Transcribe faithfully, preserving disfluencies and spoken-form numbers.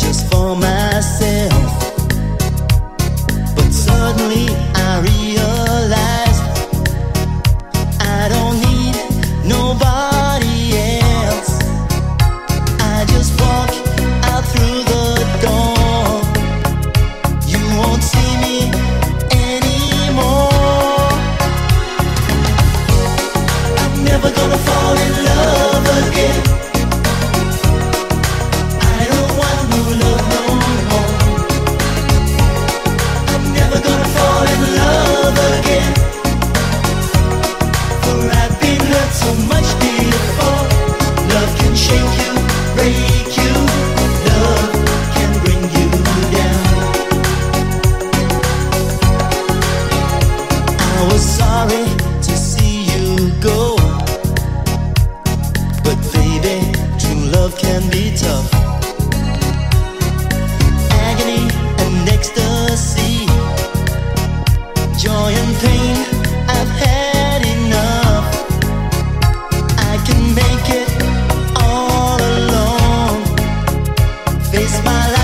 just for myself. But suddenly I realized I don't need nobody else. I just walk out through the door. You won't see me anymore. I'm never gonna fall in love again. I don't want no love no more. I'm never gonna fall in love again. For I've been hurt so much before. Love can shake you, break you. Love can bring you down. I was sorry to see you go, but baby, true love can be tough. Agony and ecstasy, joy and pain, I've had enough. I can make it all alone, face my life